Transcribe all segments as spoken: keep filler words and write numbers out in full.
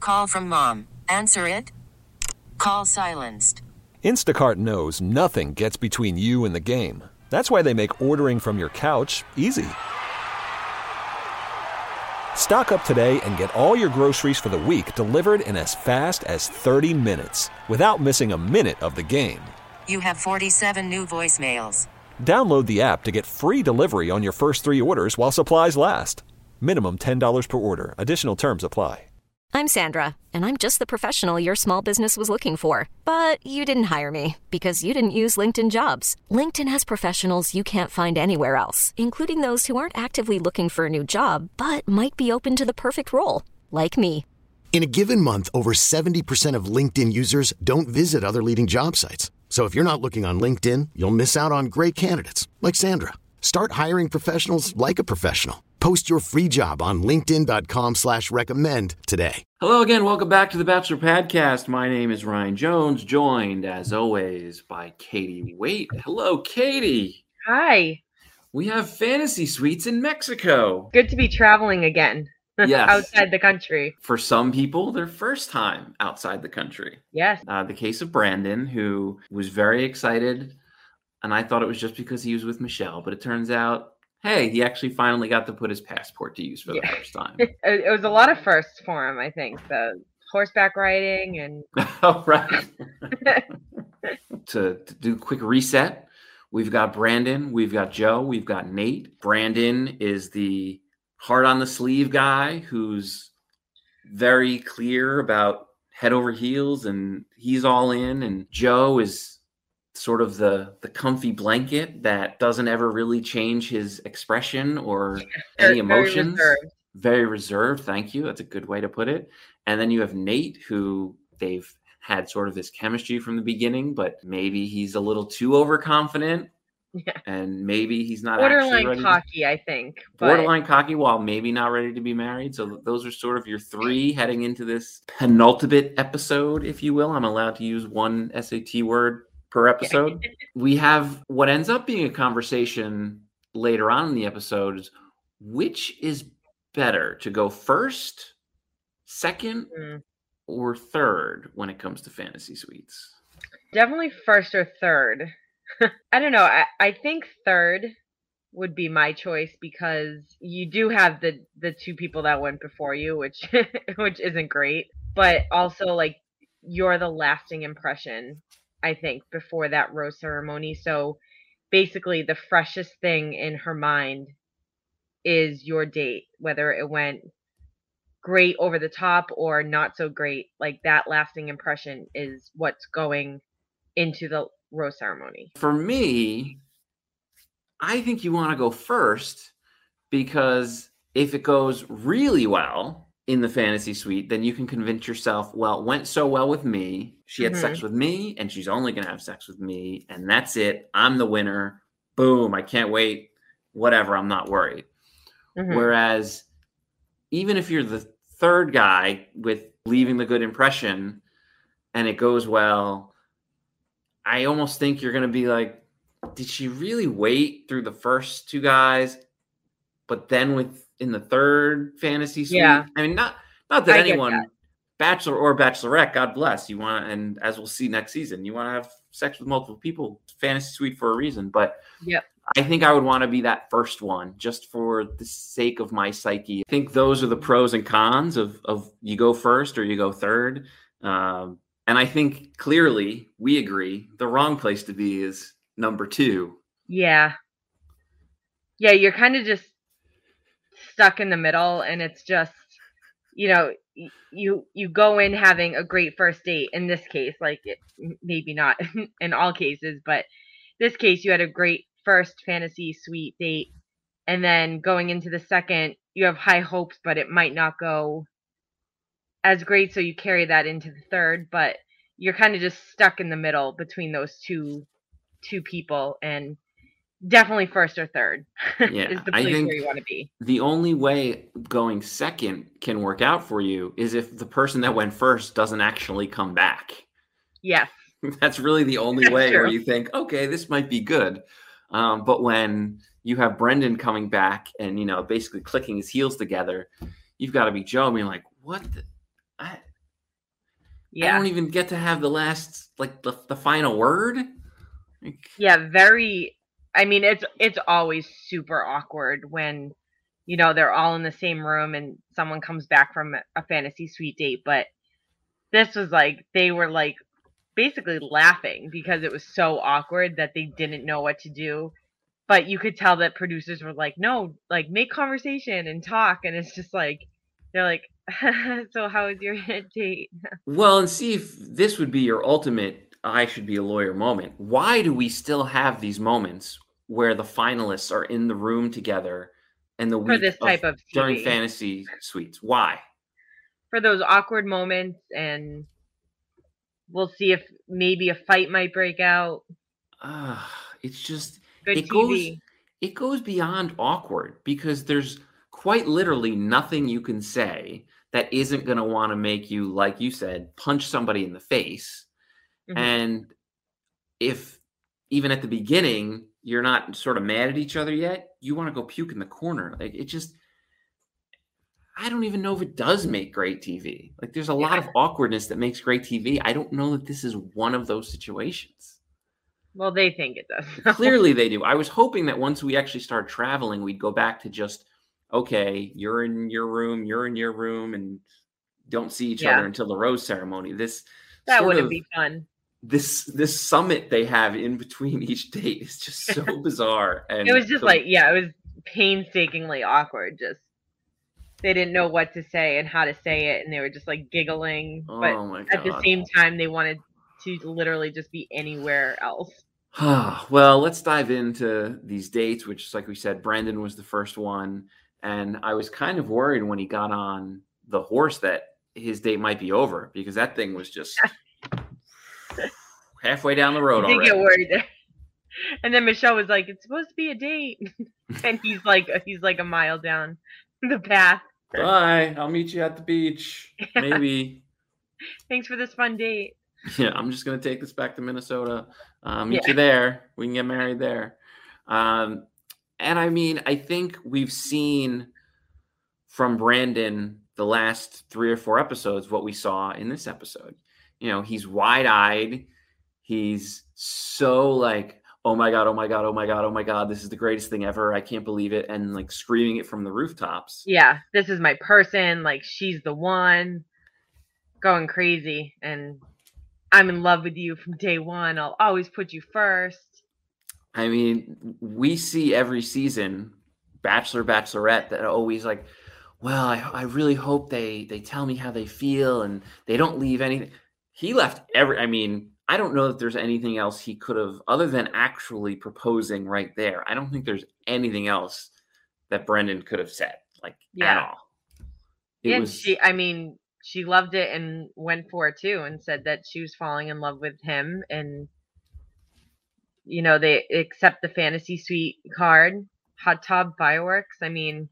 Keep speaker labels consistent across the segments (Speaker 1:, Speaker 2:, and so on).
Speaker 1: Call from mom. Answer it. Call silenced.
Speaker 2: Instacart knows nothing gets between you and the game. That's why they make ordering from your couch easy. Stock up today and get all your groceries for the week delivered in as fast as thirty minutes without missing a minute of the game.
Speaker 1: You have forty-seven new voicemails.
Speaker 2: Download the app to get free delivery on your first three orders while supplies last. Minimum ten dollars per order. Additional terms apply.
Speaker 3: I'm Sandra, and I'm just the professional your small business was looking for. But you didn't hire me because you didn't use LinkedIn Jobs. LinkedIn has professionals you can't find anywhere else, including those who aren't actively looking for a new job, but might be open to the perfect role, like me.
Speaker 4: In a given month, over seventy percent of LinkedIn users don't visit other leading job sites. So if you're not looking on LinkedIn, you'll miss out on great candidates like Sandra. Start hiring professionals like a professional. Post your free job on linkedin.com slash recommend today.
Speaker 5: Hello again. Welcome back to the Bachelor Podcast. My name is Ryan Jones, joined as always by Katie Waite. Hello, Katie.
Speaker 6: Hi.
Speaker 5: We have fantasy suites in Mexico.
Speaker 6: Good to be traveling again.
Speaker 5: Yes.
Speaker 6: Outside the country.
Speaker 5: For some people, their first time outside the country.
Speaker 6: Yes.
Speaker 5: Uh, the case of Brandon, who was very excited, and I thought it was just because he was with Michelle, but it turns out, hey, he actually finally got to put his passport to use for the yeah. first time.
Speaker 6: it, it was a lot of firsts for him, I think. The horseback riding and...
Speaker 5: Oh, right. to, to do a quick reset, we've got Brandon, we've got Joe, we've got Nate. Brandon is the heart on the sleeve guy who's very clear about head over heels and he's all in. And Joe is sort of the, the comfy blanket that doesn't ever really change his expression or any emotions.
Speaker 6: Very reserved.
Speaker 5: Very reserved. Thank you. That's a good way to put it. And then you have Nate, who they've had sort of this chemistry from the beginning, but maybe he's a little too overconfident.
Speaker 6: Yeah.
Speaker 5: And maybe he's not
Speaker 6: borderline
Speaker 5: actually ready
Speaker 6: cocky,
Speaker 5: to,
Speaker 6: I think. But...
Speaker 5: Borderline cocky while maybe not ready to be married. So those are sort of your three heading into this penultimate episode, if you will. I'm allowed to use one S A T word per episode. We have what ends up being a conversation later on in the episode is which is better to go first, second, mm. or third when it comes to fantasy suites?
Speaker 6: Definitely first or third. I don't know. I, I think third would be my choice because you do have the, the two people that went before you, which which isn't great. But also, like, you're the lasting impression, I think, before that rose ceremony. So basically, the freshest thing in her mind is your date, whether it went great over the top or not so great. Like, that lasting impression is what's going into the rose ceremony.
Speaker 5: For me, I think you want to go first because if it goes really well in the fantasy suite, then you can convince yourself, well, it went so well with me. She had mm-hmm. sex with me and she's only going to have sex with me. And that's it. I'm the winner. Boom. I can't wait. Whatever. I'm not worried. Mm-hmm. Whereas even if you're the third guy with leaving the good impression and it goes well, I almost think you're going to be like, did she really wait through the first two guys, but then with in the third fantasy suite?
Speaker 6: Yeah.
Speaker 5: I mean, not not that
Speaker 6: I
Speaker 5: anyone,
Speaker 6: that.
Speaker 5: bachelor or bachelorette, God bless, you want, and as we'll see next season, you want to have sex with multiple people, fantasy suite for a reason. But
Speaker 6: yep.
Speaker 5: I think I would want to be that first one just for the sake of my psyche. I think those are the pros and cons of of you go first or you go third. Um, And I think clearly we agree the wrong place to be is number two.
Speaker 6: Yeah. Yeah, you're kind of just stuck in the middle and it's just, you know, you you go in having a great first date in this case, like it, maybe not in all cases, but this case you had a great first fantasy suite date and then going into the second you have high hopes but it might not go as great, so you carry that into the third, but you're kind of just stuck in the middle between those two two people, and definitely first or third
Speaker 5: yeah,
Speaker 6: is the place
Speaker 5: I think
Speaker 6: where you want to be.
Speaker 5: The only way going second can work out for you is if the person that went first doesn't actually come back.
Speaker 6: Yes.
Speaker 5: That's really the only
Speaker 6: That's
Speaker 5: way
Speaker 6: true.
Speaker 5: where you think, okay, this might be good. Um, but when you have Brendan coming back and, you know, basically clicking his heels together, you've got to be Joe being like, what the, I,
Speaker 6: Yeah.
Speaker 5: I don't even get to have the last, like the, the final word. Like,
Speaker 6: yeah, very. I mean, it's it's always super awkward when, you know, they're all in the same room and someone comes back from a fantasy suite date. But this was like they were like basically laughing because it was so awkward that they didn't know what to do. But you could tell that producers were like, no, like make conversation and talk. And it's just like they're like, so how was your date?
Speaker 5: well, and see if this would be your ultimate I should be a lawyer moment. Why do we still have these moments where the finalists are in the room together and the
Speaker 6: For
Speaker 5: week
Speaker 6: this type of T V.
Speaker 5: during fantasy suites? Why?
Speaker 6: For those awkward moments, and we'll see if maybe a fight might break out.
Speaker 5: Uh, it's just
Speaker 6: Good
Speaker 5: it
Speaker 6: T
Speaker 5: goes
Speaker 6: V.
Speaker 5: it goes beyond awkward because there's quite literally nothing you can say that isn't going to want to make you, like you said, punch somebody in the face.
Speaker 6: Mhm.
Speaker 5: And if even at the beginning you're not sort of mad at each other yet, you want to go puke in the corner. Like it just, I don't even know if it does make great T V. Like there's a lot
Speaker 6: Yeah.
Speaker 5: of awkwardness that makes great T V. I don't know that this is one of those situations.
Speaker 6: Well, they think it does.
Speaker 5: Clearly they do. I was hoping that once we actually start traveling, we'd go back to just, okay, you're in your room, you're in your room, and don't see each
Speaker 6: Yeah.
Speaker 5: other until the rose ceremony. This
Speaker 6: That
Speaker 5: sort
Speaker 6: wouldn't
Speaker 5: of-
Speaker 6: be fun.
Speaker 5: this this summit they have in between each date is just so bizarre. And
Speaker 6: It was just
Speaker 5: so-
Speaker 6: like, yeah, it was painstakingly awkward. Just they didn't know what to say and how to say it, and they were just like giggling.
Speaker 5: oh
Speaker 6: but
Speaker 5: my
Speaker 6: at the
Speaker 5: god.
Speaker 6: same time, they wanted to literally just be anywhere else.
Speaker 5: Well, let's dive into these dates, which, like we said, Brandon was the first one, and I was kind of worried when he got on the horse that his date might be over because that thing was just halfway down the road
Speaker 6: I did
Speaker 5: already.
Speaker 6: get worried there. And then Michelle was like, "It's supposed to be a date," and he's like, he's like a mile down the path.
Speaker 5: Bye. I'll meet you at the beach. Maybe.
Speaker 6: Thanks for this fun date.
Speaker 5: Yeah, I'm just gonna take this back to Minnesota. Uh, meet
Speaker 6: Yeah.
Speaker 5: you there. We can get married there. Um, and I mean, I think we've seen from Brandon the last three or four episodes what we saw in this episode. You know, he's wide-eyed. He's so like, oh my god, oh my god, oh my god, oh my god, this is the greatest thing ever. I can't believe it, and like screaming it from the rooftops.
Speaker 6: Yeah, this is my person. Like, she's the one. Going crazy, and I'm in love with you from day one. I'll always put you first.
Speaker 5: I mean, we see every season, Bachelor, Bachelorette, that are always like, well, I, I really hope they they tell me how they feel and they don't leave anything. He left every, I mean, I don't know that there's anything else he could have, other than actually proposing right there. I don't think there's anything else that Brendan could have said, like, at
Speaker 6: Yeah.
Speaker 5: all. It
Speaker 6: And
Speaker 5: was,
Speaker 6: she, I mean, she loved it and went for it too, and said that she was falling in love with him. And you know, they accept the fantasy suite card, hot tub, fireworks. I mean,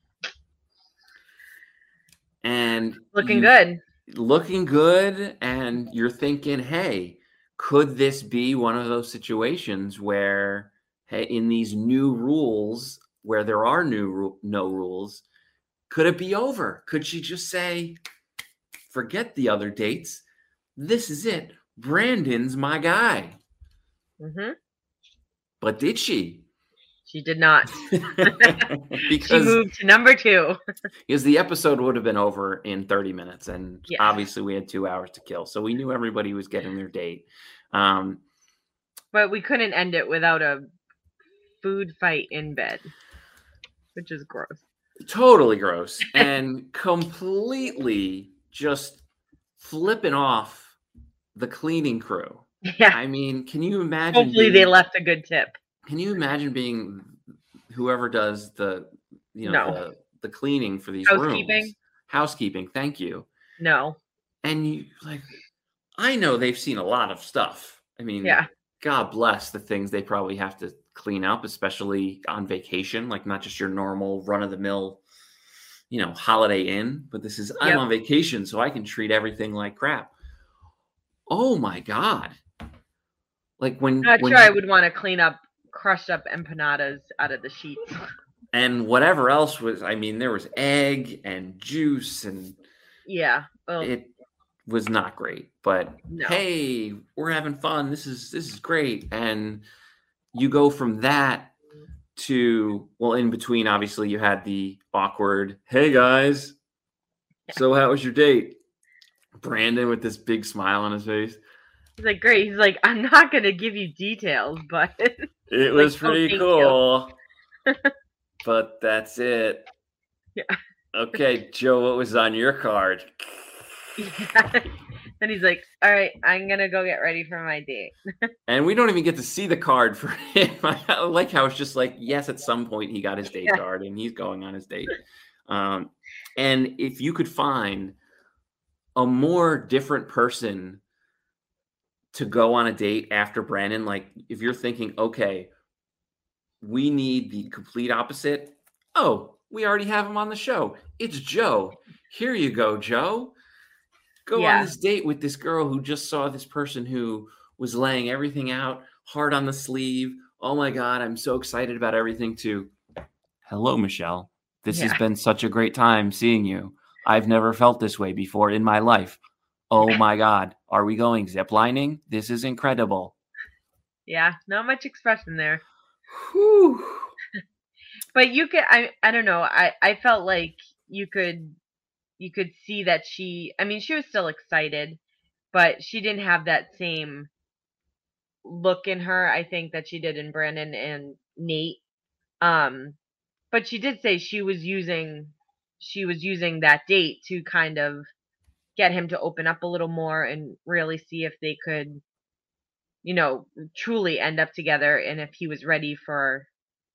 Speaker 5: and
Speaker 6: looking
Speaker 5: you-
Speaker 6: good.
Speaker 5: looking good, and you're thinking, hey, could this be one of those situations where, hey, in these new rules where there are new ru- no rules, could it be over? Could she just say, forget the other dates, this is it, Brandon's my guy?
Speaker 6: hmm
Speaker 5: But did she?
Speaker 6: She did not. She
Speaker 5: because
Speaker 6: moved to number two.
Speaker 5: because the episode would have been over in thirty minutes, and
Speaker 6: Yes.
Speaker 5: obviously we had two hours to kill, so we knew everybody was getting their date. Um,
Speaker 6: But we couldn't end it without a food fight in bed, which is gross.
Speaker 5: totally gross and completely just flipping off the cleaning crew.
Speaker 6: Yeah.
Speaker 5: I mean, can you imagine?
Speaker 6: Hopefully,
Speaker 5: being,
Speaker 6: they left a good tip.
Speaker 5: Can you imagine being whoever does the you know
Speaker 6: No.
Speaker 5: the, the cleaning for these
Speaker 6: Housekeeping?
Speaker 5: rooms? Housekeeping. Thank you.
Speaker 6: No.
Speaker 5: And you like, I know they've seen a lot of stuff. I mean,
Speaker 6: Yeah.
Speaker 5: God bless the things they probably have to clean up, especially on vacation, like not just your normal run of the mill, you know, Holiday Inn, but this is, I'm
Speaker 6: Yep.
Speaker 5: on vacation, so I can treat everything like crap. Oh my God. Like when,
Speaker 6: Not
Speaker 5: when
Speaker 6: sure I would want to clean up crushed up empanadas out of the sheets.
Speaker 5: and whatever else was, I mean, there was egg and juice and
Speaker 6: Yeah. Well,
Speaker 5: it, was not great. But
Speaker 6: No.
Speaker 5: hey, we're having fun. This is this is great. And you go from that to, well, in between, obviously, you had the awkward, hey guys, so how was your date? Brandon with this big smile on his face.
Speaker 6: He's like, great. He's like, I'm not gonna give you details, but
Speaker 5: It was
Speaker 6: like, oh,
Speaker 5: pretty
Speaker 6: thank
Speaker 5: cool. But that's it.
Speaker 6: Yeah.
Speaker 5: Okay, Joe, what was on your card?
Speaker 6: Yeah. Then he's like, all right, I'm gonna go get ready for my date.
Speaker 5: And we don't even get to see the card for him. I like how it's just like, yes, at some point he got his date
Speaker 6: Yeah.
Speaker 5: card and he's going on his date. Um, and if you could find a more different person to go on a date after Brandon, like if you're thinking, okay, we need the complete opposite. Oh, we already have him on the show. It's Joe. Here you go, Joe. Go
Speaker 6: Yeah.
Speaker 5: on this date with this girl who just saw this person who was laying everything out, hard on the sleeve. Oh my God, I'm so excited about everything too. Hello, Michelle. This
Speaker 6: Yeah.
Speaker 5: has been such a great time seeing you. I've never felt this way before in my life. Oh my God. Are we going ziplining? This is incredible.
Speaker 6: Yeah, not much expression there.
Speaker 5: Whew.
Speaker 6: But you could I I don't know. I I felt like you could you could see that she I mean, she was still excited, but she didn't have that same look in her, I think, that she did in Brandon and Nate. Um but she did say she was using she was using that date to kind of get him to open up a little more and really see if they could, you know, truly end up together and if he was ready for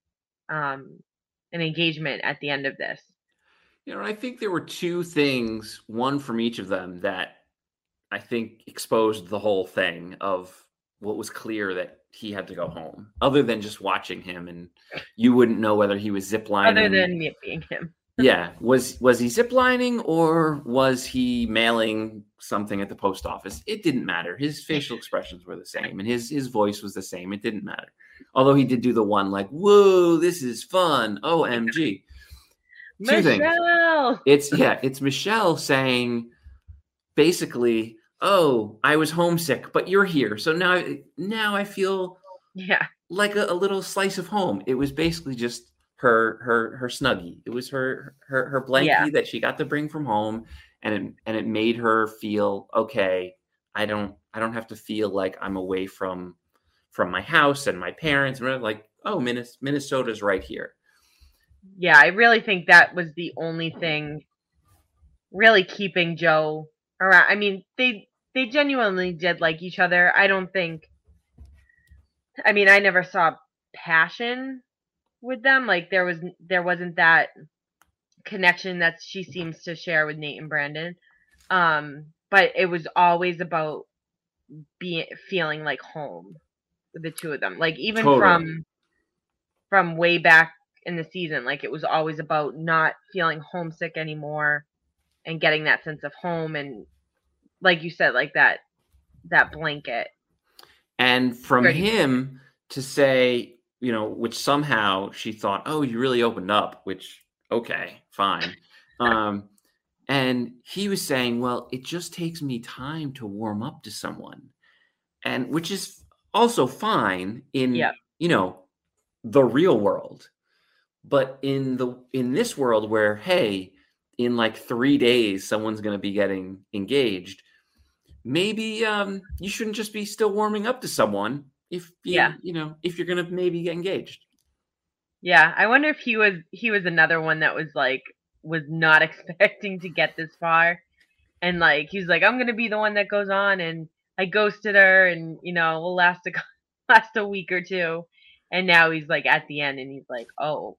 Speaker 6: um an engagement at the end of this.
Speaker 5: You know, I think there were two things, one from each of them, that I think exposed the whole thing of what was clear that he had to go home, other than just watching him, and you wouldn't know whether he was ziplining.
Speaker 6: Other than me being him.
Speaker 5: Yeah, was was he ziplining or was he mailing something at the post office? It didn't matter. His facial expressions were the same, and his his voice was the same. It didn't matter. Although he did do the one like, "Whoa, this is fun! O M G!" Two things.
Speaker 6: Michelle!
Speaker 5: It's yeah, it's Michelle saying basically, "Oh, I was homesick, but you're here, so now now I feel
Speaker 6: Yeah.
Speaker 5: like a, a little slice of home." It was basically just her her her snuggie. It was her her her blankie
Speaker 6: Yeah.
Speaker 5: that she got to bring from home, and it and it made her feel okay. I don't I don't have to feel like I'm away from from my house and my parents. And like, oh, Minnes- Minnesota's right here.
Speaker 6: Yeah, I really think that was the only thing really keeping Joe around. I mean, they they genuinely did like each other. I don't think I mean, I never saw passion with them. Like there was there wasn't that connection that she seems to share with Nate and Brandon. Um, but it was always about being feeling like home with the two of them. Like even
Speaker 5: Totally.
Speaker 6: from from way back in the season, like it was always about not feeling homesick anymore and getting that sense of home and like you said, like that that blanket.
Speaker 5: And from
Speaker 6: Ready.
Speaker 5: him to say, you know, which somehow she thought, oh, you really opened up, which, okay, fine. Um, and he was saying, well, it just takes me time to warm up to someone. And which is also fine in,
Speaker 6: Yep.
Speaker 5: you know, the real world. But in the in this world where, hey, in like three days, someone's going to be getting engaged, maybe um, you shouldn't just be still warming up to someone if you,
Speaker 6: Yeah.
Speaker 5: you know, if you're going to maybe get engaged.
Speaker 6: Yeah, I wonder if he was he was another one that was like was not expecting to get this far, and like he's like I'm gonna be the one that goes on, and I ghosted her, and you know we'll last a last a week or two, and now he's like at the end, and he's like, oh,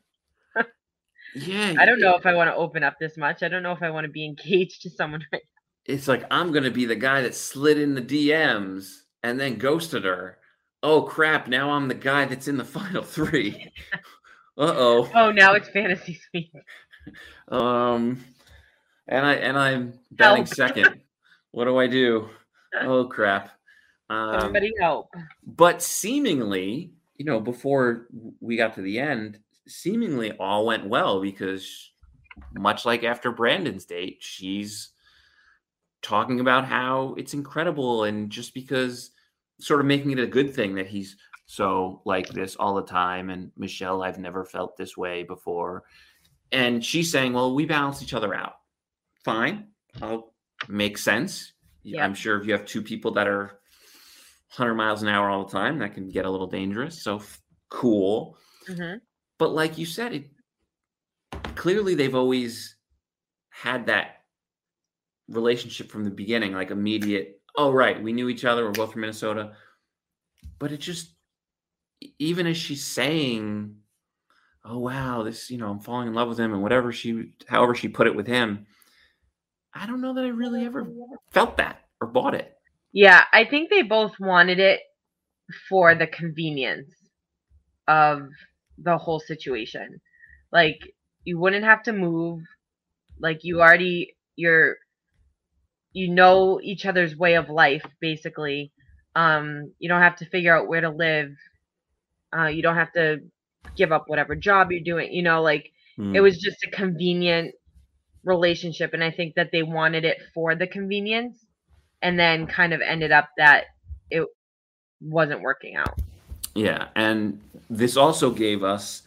Speaker 5: Yeah.
Speaker 6: I don't know if I want to open up this much. I don't know if I want to be engaged to someone right
Speaker 5: It's like, I'm going to be the guy that slid in the D Ms and then ghosted her. Oh, crap. Now I'm the guy that's in the final three. Uh-oh.
Speaker 6: now. Oh, now it's fantasy suite.
Speaker 5: Um, and I and I'm batting
Speaker 6: Help.
Speaker 5: second. What do I do? Oh crap! Um,
Speaker 6: Somebody help.
Speaker 5: but seemingly, you know, before we got to the end, seemingly all went well because, much like after Brandon's date, she's talking about how it's incredible, and just because sort of making it a good thing that he's so like this all the time. And Michelle, I've never felt this way before. And she's saying, well, we balance each other out. Fine. I'll make sense.
Speaker 6: Yeah.
Speaker 5: I'm sure if you have two people that are one hundred miles an hour all the time, that can get a little dangerous. So f- cool.
Speaker 6: Mm-hmm.
Speaker 5: But like you said, it clearly they've always had that relationship from the beginning, like immediate, oh, right, we knew each other. We're both from Minnesota. But it just, even as she's saying, oh, wow, this, you know, I'm falling in love with him, and whatever she, however she put it with him, I don't know that I really ever felt that or bought it.
Speaker 6: Yeah, I think they both wanted it for the convenience of the whole situation. Like, you wouldn't have to move. Like, you already, you're, you know each other's way of life, basically. Um, you don't have to figure out where to live. Uh, you don't have to give up whatever job you're doing. You know, like, mm. it was just a convenient relationship. And I think that they wanted it for the convenience, and then kind of ended up that it wasn't working out.
Speaker 5: Yeah. And this also gave us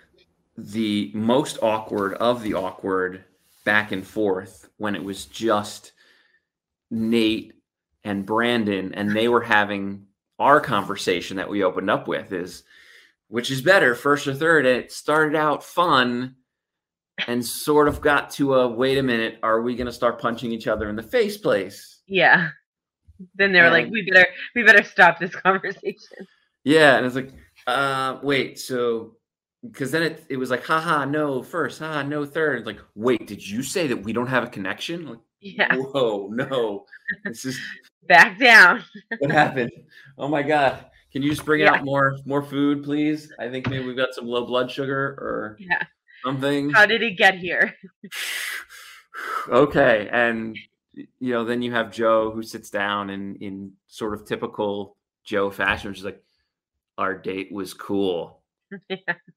Speaker 5: the most awkward of the awkward back and forth when it was just Nate and Brandon, and they were having our conversation that we opened up with is, which is better, first or third? And it started out fun and sort of got to a, wait a minute, are we going to start punching each other in the face place?
Speaker 6: Yeah. Then they were and, like, we better, we better stop this conversation.
Speaker 5: Yeah. And it's like, uh, wait, so, because then it, it was like, haha, no first, haha, no third. It's like, wait, did you say that we don't have a connection? Like,
Speaker 6: yeah.
Speaker 5: Whoa, no. This is
Speaker 6: back down.
Speaker 5: What happened? Oh my God. Can you just bring
Speaker 6: yeah.
Speaker 5: out more more food, please? I think maybe we've got some low blood sugar or
Speaker 6: yeah.
Speaker 5: something.
Speaker 6: How did it get here?
Speaker 5: Okay. And you know, then you have Joe who sits down and in sort of typical Joe fashion, which is like, our date was cool.
Speaker 6: yeah.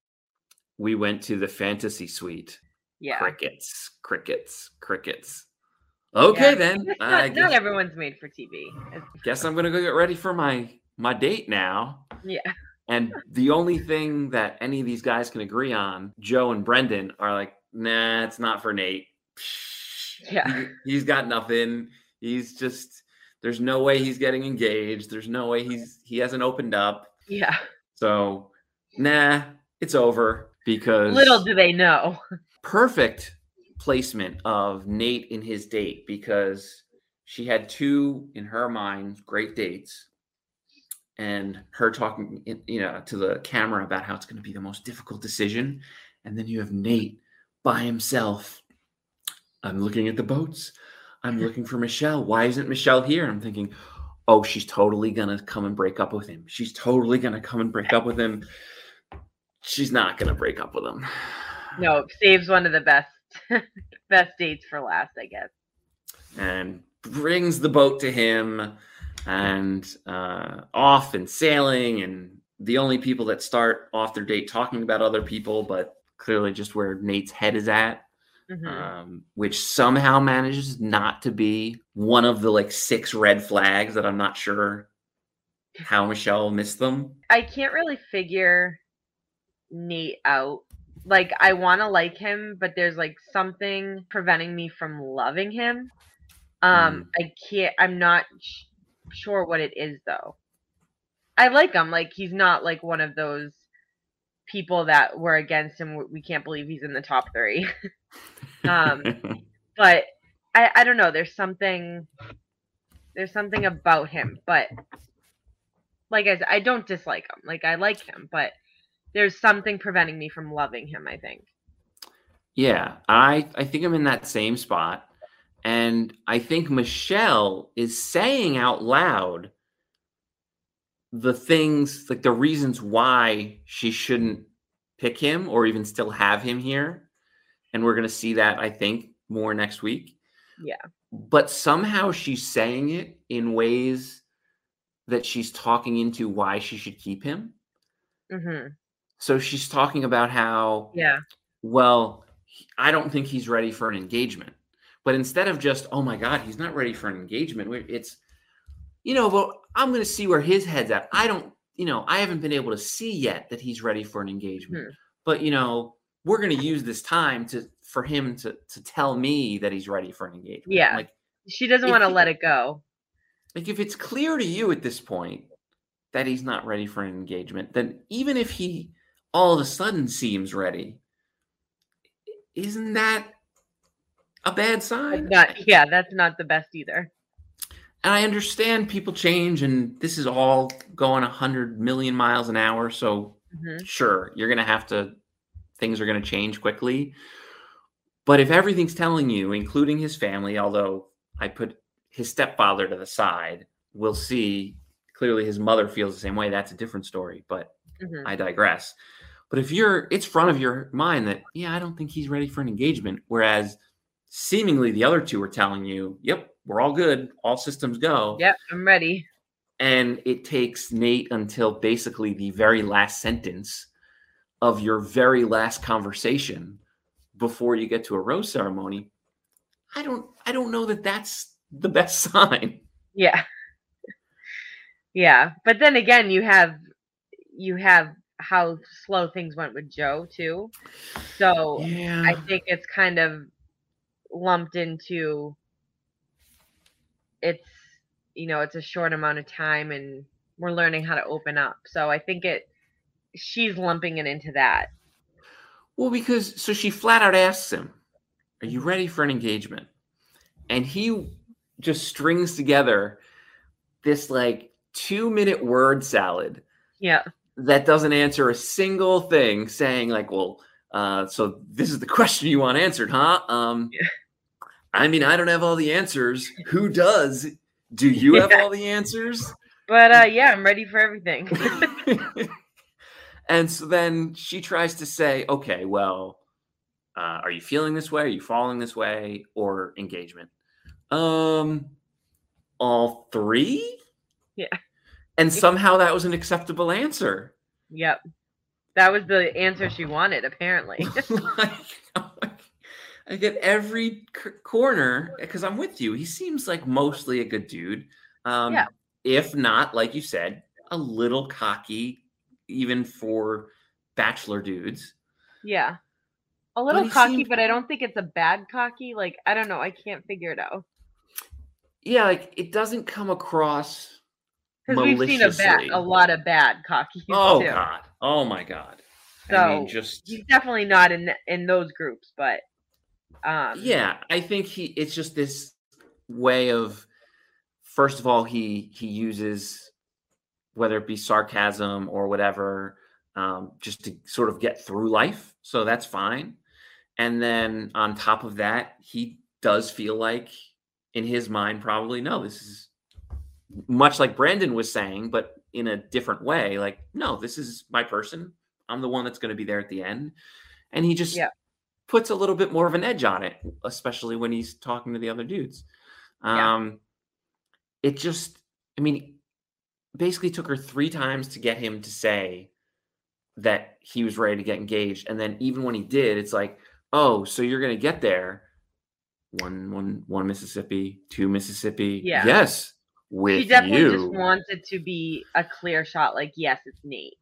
Speaker 5: We went to the fantasy suite.
Speaker 6: Yeah.
Speaker 5: Crickets, crickets, crickets. Okay, yeah. then.
Speaker 6: Not,
Speaker 5: I guess,
Speaker 6: not everyone's made for T V.
Speaker 5: Guess I'm going to go get ready for my, my date now.
Speaker 6: Yeah.
Speaker 5: And the only thing that any of these guys can agree on, Joe and Brendan, are like, nah, it's not for Nate.
Speaker 6: Yeah.
Speaker 5: He, he's got nothing. He's just, there's no way he's getting engaged. There's no way he's, he hasn't opened up.
Speaker 6: Yeah.
Speaker 5: So, nah, it's over because.
Speaker 6: Little do they know.
Speaker 5: Perfect placement of Nate in his date, because she had two, in her mind, great dates, and her talking, you know, to the camera about how it's going to be the most difficult decision. And then you have Nate by himself. I'm looking at the boats. I'm looking for Michelle. Why isn't Michelle here? I'm thinking, oh, she's totally going to come and break up with him. She's totally going to come and break up with him. She's not going to break up with him.
Speaker 6: No, saves one of the best best dates for last, I guess.
Speaker 5: And brings the boat to him, and uh, off and sailing. And the only people that start off their date talking about other people, but clearly just where Nate's head is at, mm-hmm. um, which somehow manages not to be one of the like six red flags that I'm not sure how Michelle missed them.
Speaker 6: I can't really figure Nate out. Like, I want to like him, but there's like something preventing me from loving him. Um, mm. I can't, I'm not sh- sure what it is though. I like him. Like, he's not like one of those people that were against him. We can't believe he's in the top three. um, but I, I don't know. There's something, there's something about him, but like I said, I don't dislike him. Like, I like him, but there's something preventing me from loving him, I think.
Speaker 5: Yeah, I, I think I'm in that same spot. And I think Michelle is saying out loud the things, like the reasons why she shouldn't pick him or even still have him here. And we're going to see that, I think, more next week.
Speaker 6: Yeah.
Speaker 5: But somehow she's saying it in ways that she's talking into why she should keep him.
Speaker 6: Mm-hmm.
Speaker 5: So she's talking about how,
Speaker 6: yeah,
Speaker 5: well, I don't think he's ready for an engagement, But instead of just, oh my God, he's not ready for an engagement, it's, you know, well, I'm going to see where his head's at. I don't, you know, I haven't been able to see yet that he's ready for an engagement. Hmm. But, you know, we're going to use this time to for him to to tell me that he's ready for an engagement.
Speaker 6: Yeah.
Speaker 5: Like,
Speaker 6: she doesn't want to let it go.
Speaker 5: Like, if it's clear to you at this point that he's not ready for an engagement, then even if he all of a sudden seems ready, isn't that a bad sign?
Speaker 6: Not, yeah, that's not the best either.
Speaker 5: And I understand people change, and this is all going one hundred million miles an hour. So mm-hmm. Sure, you're going to have to, things are going to change quickly. But if everything's telling you, including his family, although I put his stepfather to the side, we'll see. Clearly his mother feels the same way. That's a different story, but mm-hmm. I digress. But if you're, it's front of your mind that, yeah, I don't think he's ready for an engagement. Whereas seemingly the other two are telling you, yep, we're all good. All systems go.
Speaker 6: Yep, I'm ready.
Speaker 5: And it takes Nate until basically the very last sentence of your very last conversation before you get to a rose ceremony. I don't, I don't know that that's the best sign.
Speaker 6: Yeah. Yeah. But then again, you have, you have how slow things went with Joe too. So yeah. I think it's kind of lumped into, it's, you know, it's a short amount of time and we're learning how to open up. So I think it, she's lumping it into that.
Speaker 5: Well, because, so she flat out asks him, are you ready for an engagement? And he just strings together this like two minute word salad.
Speaker 6: Yeah.
Speaker 5: That doesn't answer a single thing, saying like, well, uh, so this is the question you want answered, huh? Um, yeah. I mean, I don't have all the answers. Who does? Do you have yeah. all the answers?
Speaker 6: But uh, yeah, I'm ready for everything.
Speaker 5: And so then she tries to say, okay, well, uh, are you feeling this way? Are you falling this way? Or engagement? Um, all three?
Speaker 6: Yeah.
Speaker 5: And somehow that was an acceptable answer.
Speaker 6: Yep. That was the answer she wanted, apparently.
Speaker 5: like, I get every c- corner, because I'm with you. He seems like mostly a good dude. Um, yeah. If not, like you said, a little cocky, even for bachelor dudes.
Speaker 6: Yeah. A little but cocky, seemed... but I don't think it's a bad cocky. Like, I don't know. I can't figure it out.
Speaker 5: Yeah, like, it doesn't come across
Speaker 6: because we've seen a, bad, a lot of bad cockies.
Speaker 5: Oh,
Speaker 6: too.
Speaker 5: God. Oh, my God.
Speaker 6: So,
Speaker 5: I mean, just...
Speaker 6: he's definitely not in in those groups, but... Um...
Speaker 5: Yeah, I think he. it's just this way of... First of all, he he uses... whether it be sarcasm or whatever, um, just to sort of get through life. So that's fine. And then on top of that, he does feel like in his mind, probably, no, this is much like Brandon was saying, but in a different way. Like, no, this is my person. I'm the one that's going to be there at the end. And he just yeah. puts a little bit more of an edge on it, especially when he's talking to the other dudes. Um, yeah. It just, I mean, basically took her three times to get him to say that he was ready to get engaged. And then even when he did, it's like, oh, so you're going to get there. One, one, one Mississippi, two Mississippi.
Speaker 6: Yeah.
Speaker 5: Yes. With
Speaker 6: she definitely
Speaker 5: you.
Speaker 6: just wants it to be a clear shot. Like, yes, it's Nate.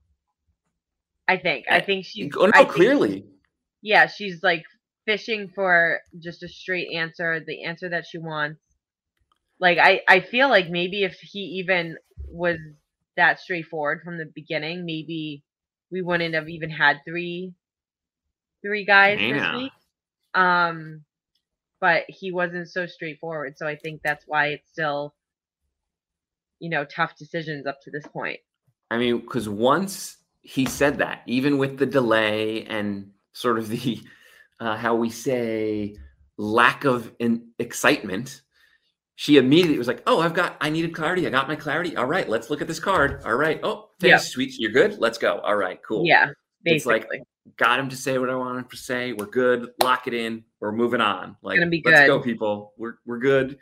Speaker 6: I think, I think she's,
Speaker 5: oh, no,
Speaker 6: I think,
Speaker 5: clearly.
Speaker 6: Yeah. She's like fishing for just a straight answer, the answer that she wants. Like, I, I feel like maybe if he even was that straightforward from the beginning, maybe we wouldn't have even had three, three guys
Speaker 5: yeah.
Speaker 6: this week. Um, but he wasn't so straightforward. So I think that's why it's still, you know, tough decisions up to this point.
Speaker 5: I mean, because once he said that, even with the delay and sort of the, uh, how we say, lack of in- excitement, she immediately was like, oh, I've got, I needed clarity. I got my clarity. All right, let's look at this card. All right. Oh, thanks,
Speaker 6: yeah.
Speaker 5: sweet. You're good. Let's go. All right, cool.
Speaker 6: Yeah, basically.
Speaker 5: It's like, got him to say what I want him to say. We're good. Lock it in. We're moving on. Like,
Speaker 6: gonna be
Speaker 5: let's
Speaker 6: good.
Speaker 5: go, people. We're we're good.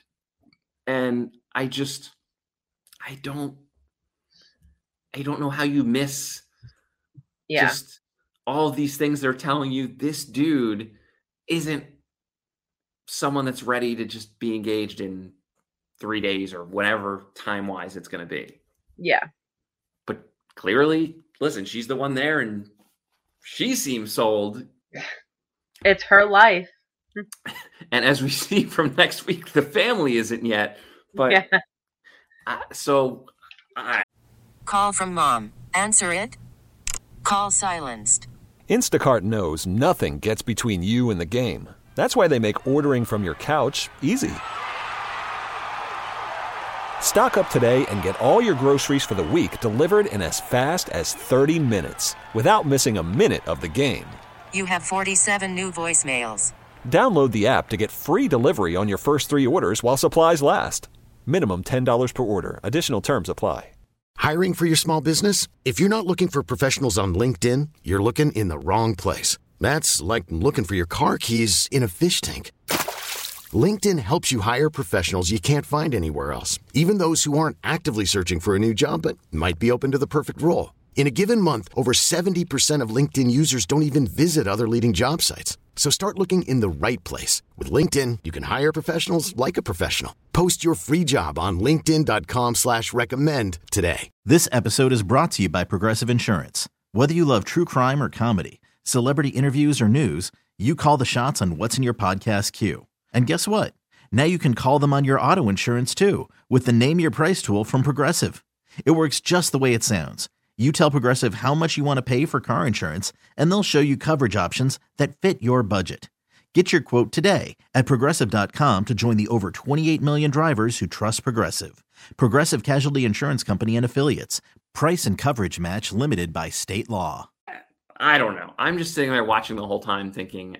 Speaker 5: And I just, I don't, I don't know how you miss
Speaker 6: yeah.
Speaker 5: just all of these things they're telling you. This dude isn't someone that's ready to just be engaged in three days or whatever time-wise it's going to be.
Speaker 6: Yeah.
Speaker 5: But clearly, listen, she's the one there and she seems sold.
Speaker 6: It's her life.
Speaker 5: And as we see from next week, the family isn't yet. But
Speaker 6: Yeah.
Speaker 5: I, so I,
Speaker 1: Call from mom. Answer it. Call silenced.
Speaker 2: Instacart knows nothing gets between you and the game. That's why they make ordering from your couch easy. Stock up today and get all your groceries for the week delivered in as fast as thirty minutes without missing a minute of the game.
Speaker 1: You have forty-seven new voicemails.
Speaker 2: Download the app to get free delivery on your first three orders while supplies last. Minimum ten dollars per order. Additional terms apply.
Speaker 4: Hiring for your small business? If you're not looking for professionals on LinkedIn, you're looking in the wrong place. That's like looking for your car keys in a fish tank. LinkedIn helps you hire professionals you can't find anywhere else, even those who aren't actively searching for a new job but might be open to the perfect role. In a given month, over seventy percent of LinkedIn users don't even visit other leading job sites. So start looking in the right place. With LinkedIn, you can hire professionals like a professional. Post your free job on linkedin.com slash recommend today.
Speaker 7: This episode is brought to you by Progressive Insurance. Whether you love true crime or comedy, celebrity interviews or news, you call the shots on what's in your podcast queue. And guess what? Now you can call them on your auto insurance too with the Name Your Price tool from Progressive. It works just the way it sounds. You tell Progressive how much you want to pay for car insurance, and they'll show you coverage options that fit your budget. Get your quote today at Progressive dot com to join the over twenty-eight million drivers who trust Progressive. Progressive Casualty Insurance Company and Affiliates. Price and coverage match limited by state law.
Speaker 5: I don't know. I'm just sitting there watching the whole time thinking,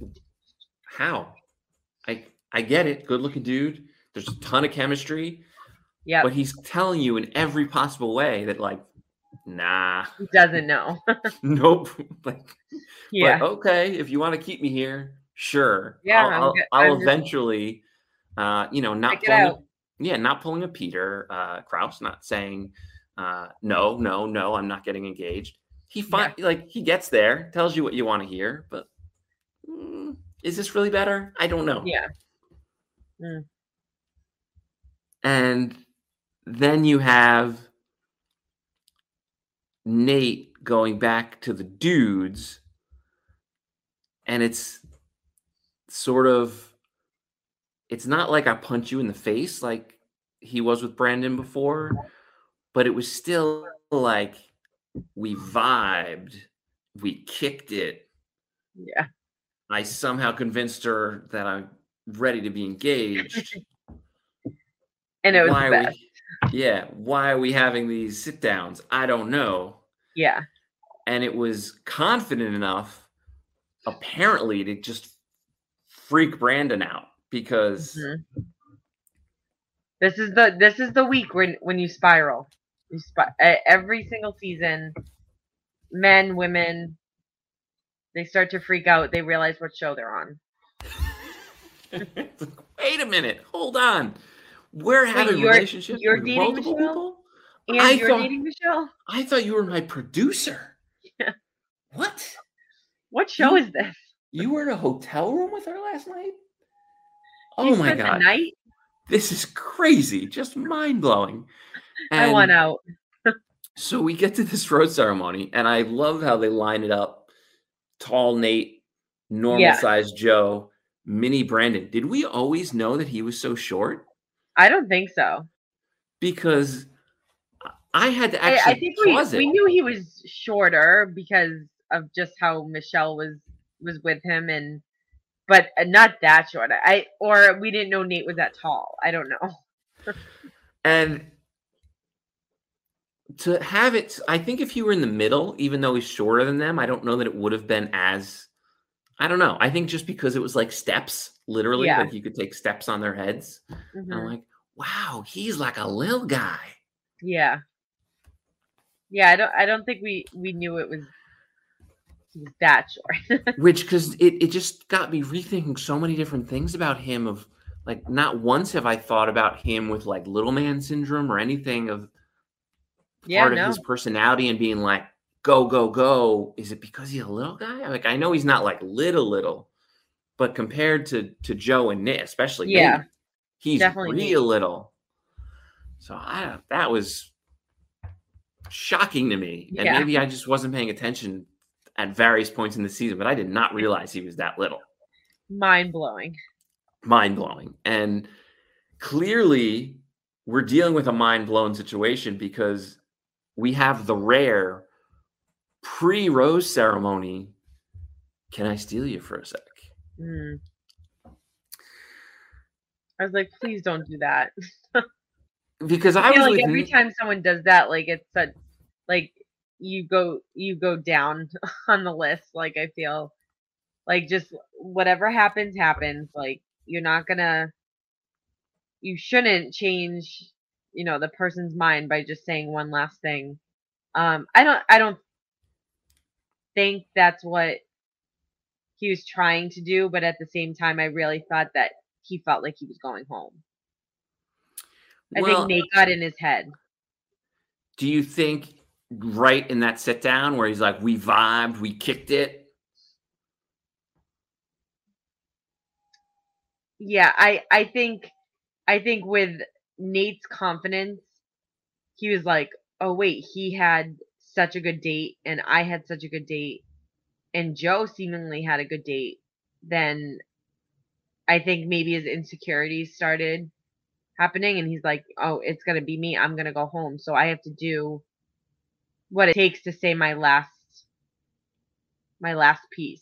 Speaker 5: how? I I get it. Good looking dude. There's a ton of chemistry.
Speaker 6: Yeah.
Speaker 5: But he's telling you in every possible way that, like, nah.
Speaker 6: He doesn't know.
Speaker 5: Nope. Like,
Speaker 6: Yeah.
Speaker 5: but okay, if you want to keep me here, sure.
Speaker 6: Yeah,
Speaker 5: I'll,
Speaker 6: I'm
Speaker 5: I'll,
Speaker 6: good.
Speaker 5: I'll
Speaker 6: I'm just-
Speaker 5: eventually, uh, you know, not
Speaker 6: Check it
Speaker 5: pulling, a,
Speaker 6: out.
Speaker 5: yeah, not pulling a Peter uh, Krause, not saying, uh, no, no, no, I'm not getting engaged. He fi- like he gets there, tells you what you want to hear, but mm, is this really better? I don't know.
Speaker 6: Yeah. Mm.
Speaker 5: And then you have Nate going back to the dudes, and it's sort of, it's not like I punch you in the face like he was with Brandon before, but it was still like we vibed, we kicked it.
Speaker 6: Yeah.
Speaker 5: I somehow convinced her that I'm ready to be engaged.
Speaker 6: And it was
Speaker 5: why
Speaker 6: the
Speaker 5: are
Speaker 6: best.
Speaker 5: we, yeah, why are we having these sit downs? I don't know.
Speaker 6: Yeah.
Speaker 5: And it was confident enough, apparently, to just freak Brandon out because
Speaker 6: Mhm. This is the this is the week when when you spiral. You spi- e- every single season, men, women, they start to freak out. They realize what show they're on.
Speaker 5: wait a minute, hold on. We're having
Speaker 6: you're-
Speaker 5: relationships
Speaker 6: you're
Speaker 5: with
Speaker 6: dating
Speaker 5: multiple
Speaker 6: Michelle?
Speaker 5: people?
Speaker 6: And
Speaker 5: I
Speaker 6: you're
Speaker 5: thought-
Speaker 6: dating Michelle?
Speaker 5: I thought you were my producer.
Speaker 6: Yeah.
Speaker 5: What?
Speaker 6: What show
Speaker 5: You-
Speaker 6: is this?
Speaker 5: You were in a hotel room with her last night?
Speaker 6: You
Speaker 5: Oh my
Speaker 6: spent the
Speaker 5: god.
Speaker 6: night?
Speaker 5: This is crazy. Just mind-blowing.
Speaker 6: I want out.
Speaker 5: So we get to this rose ceremony, and I love how they line it up. Tall Nate, normal
Speaker 6: Yeah.
Speaker 5: size Joe, mini Brandon. Did we always know that he was so short?
Speaker 6: I don't think so.
Speaker 5: Because I had to
Speaker 6: I,
Speaker 5: actually
Speaker 6: I think we,
Speaker 5: pause it.
Speaker 6: we knew he was shorter because of just how Michelle was was with him, and but not that short. I or we didn't know Nate was that tall. I don't know.
Speaker 5: And to have it, I think if you were in the middle, even though he's shorter than them, I don't know that it would have been as, I don't know. I think just because it was like steps, literally,
Speaker 6: Yeah.
Speaker 5: like you could take steps on their heads. And I'm
Speaker 6: Mhm.
Speaker 5: like, wow, he's like a little guy.
Speaker 6: Yeah. Yeah, I don't I don't think we we knew it was he was that short.
Speaker 5: Which, because it, it just got me rethinking so many different things about him. Of like, not once have I thought about him with like little man syndrome or anything of
Speaker 6: Yeah,
Speaker 5: part of
Speaker 6: no.
Speaker 5: his personality and being like, go, go, go. Is it because he's a little guy? Like, I know he's not like little, little, but compared to to Joe and Nate, especially
Speaker 6: Yeah,
Speaker 5: Nate, he's
Speaker 6: definitely
Speaker 5: real
Speaker 6: Nate.
Speaker 5: little. So I that was shocking to me, and
Speaker 6: Yeah.
Speaker 5: maybe I just wasn't paying attention at various points in the season, but I did not realize he was that little.
Speaker 6: Mind blowing.
Speaker 5: Mind blowing, and clearly we're dealing with a mind blown situation because we have the rare pre-rose ceremony. Can I steal you for a sec?
Speaker 6: Mm. I was like, please don't do that.
Speaker 5: Because I,
Speaker 6: I feel
Speaker 5: was
Speaker 6: like
Speaker 5: with
Speaker 6: every
Speaker 5: N-
Speaker 6: time someone does that, like it's such like you go you go down on the list. Like I feel like just whatever happens, happens. Like you're not gonna you shouldn't change, you know, the person's mind by just saying one last thing. Um, I don't I don't think that's what he was trying to do, but at the same time I really thought that he felt like he was going home. I think
Speaker 5: well,
Speaker 6: Nate got in his head.
Speaker 5: do you think right in that sit down where he's like, we vibed, we kicked it?
Speaker 6: Yeah, I I think I think with Nate's confidence, he was like, "Oh wait, he had such a good date and I had such a good date and Joe seemingly had a good date." Then I think maybe his insecurities started happening and he's like, "Oh, it's going to be me. I'm going to go home. So I have to do what it takes to say my last my last piece."